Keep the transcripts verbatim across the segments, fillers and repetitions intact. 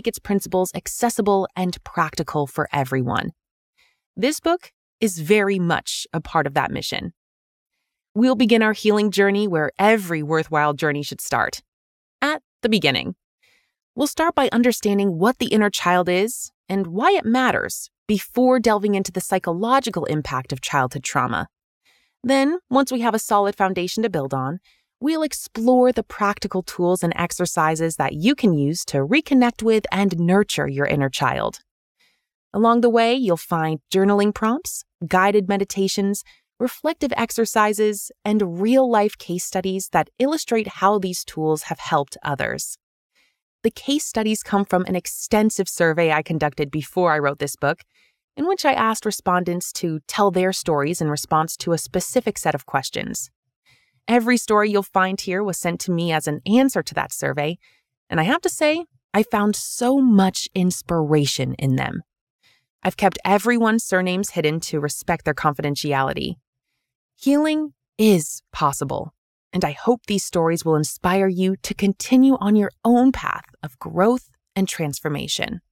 its principles accessible and practical for everyone. This book is very much a part of that mission. We'll begin our healing journey where every worthwhile journey should start, at the beginning. We'll start by understanding what the inner child is and why it matters before delving into the psychological impact of childhood trauma. Then, once we have a solid foundation to build on, we'll explore the practical tools and exercises that you can use to reconnect with and nurture your inner child. Along the way, you'll find journaling prompts, guided meditations, reflective exercises, and real-life case studies that illustrate how these tools have helped others. The case studies come from an extensive survey I conducted before I wrote this book, in which I asked respondents to tell their stories in response to a specific set of questions. Every story you'll find here was sent to me as an answer to that survey, and I have to say, I found so much inspiration in them. I've kept everyone's surnames hidden to respect their confidentiality. Healing is possible, and I hope these stories will inspire you to continue on your own path of growth and transformation.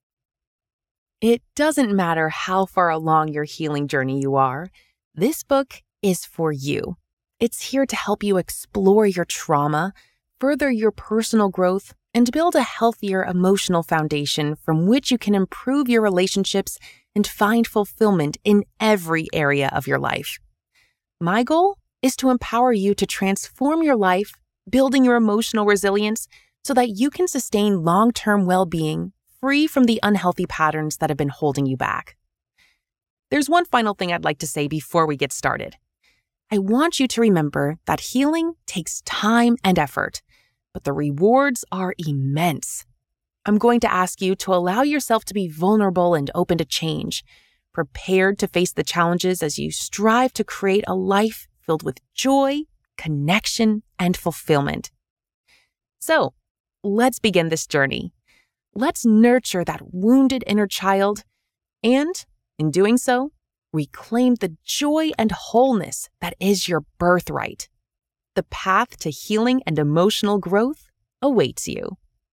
It doesn't matter how far along your healing journey you are, this book is for you. It's here to help you explore your trauma, further your personal growth, and build a healthier emotional foundation from which you can improve your relationships and find fulfillment in every area of your life. My goal is to empower you to transform your life, building your emotional resilience so that you can sustain long-term well-being free from the unhealthy patterns that have been holding you back. There's one final thing I'd like to say before we get started. I want you to remember that healing takes time and effort, but the rewards are immense. I'm going to ask you to allow yourself to be vulnerable and open to change, prepared to face the challenges as you strive to create a life filled with joy, connection, and fulfillment. So, let's begin this journey. Let's nurture that wounded inner child, and, in doing so, reclaim the joy and wholeness that is your birthright. The path to healing and emotional growth awaits you.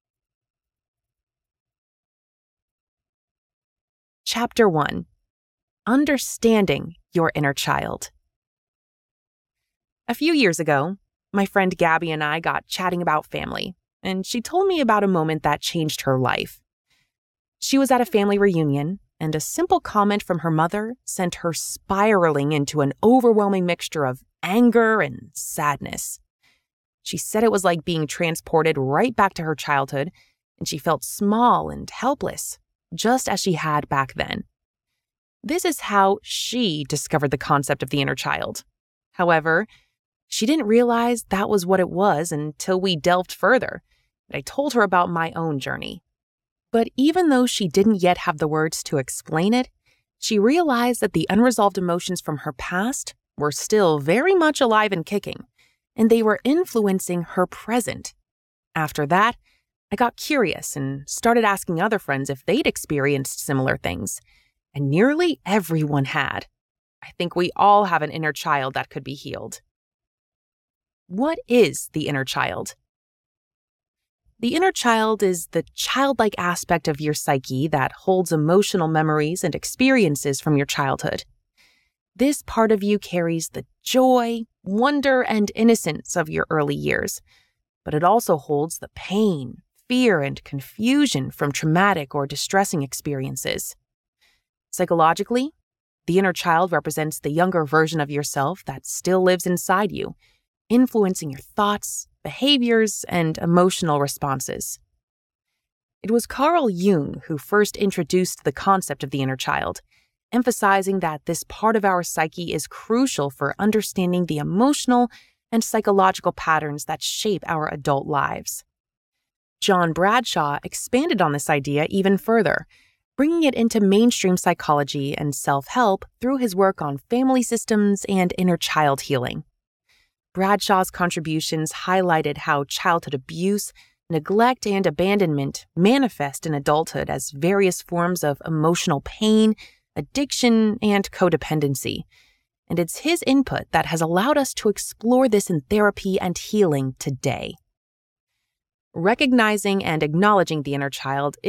Chapter one. Understanding your inner child. A few years ago, my friend Gabby and I got chatting about family, and she told me about a moment that changed her life. She was at a family reunion, and a simple comment from her mother sent her spiraling into an overwhelming mixture of anger and sadness. She said it was like being transported right back to her childhood, and she felt small and helpless, just as she had back then. This is how she discovered the concept of the inner child. However, she didn't realize that was what it was until we delved further, and I told her about my own journey. But even though she didn't yet have the words to explain it, she realized that the unresolved emotions from her past were still very much alive and kicking, and they were influencing her present. After that, I got curious and started asking other friends if they'd experienced similar things, and nearly everyone had. I think we all have an inner child that could be healed. What is the inner child? The inner child is the childlike aspect of your psyche that holds emotional memories and experiences from your childhood. This part of you carries the joy, wonder, and innocence of your early years, but it also holds the pain, fear, and confusion from traumatic or distressing experiences. Psychologically, the inner child represents the younger version of yourself that still lives inside you, influencing your thoughts, behaviors, and emotional responses. It was Carl Jung who first introduced the concept of the inner child, emphasizing that this part of our psyche is crucial for understanding the emotional and psychological patterns that shape our adult lives. John Bradshaw expanded on this idea even further, bringing it into mainstream psychology and self-help through his work on family systems and inner child healing. Bradshaw's contributions highlighted how childhood abuse, neglect, and abandonment manifest in adulthood as various forms of emotional pain, addiction, and codependency. And it's his input that has allowed us to explore this in therapy and healing today. Recognizing and acknowledging the inner child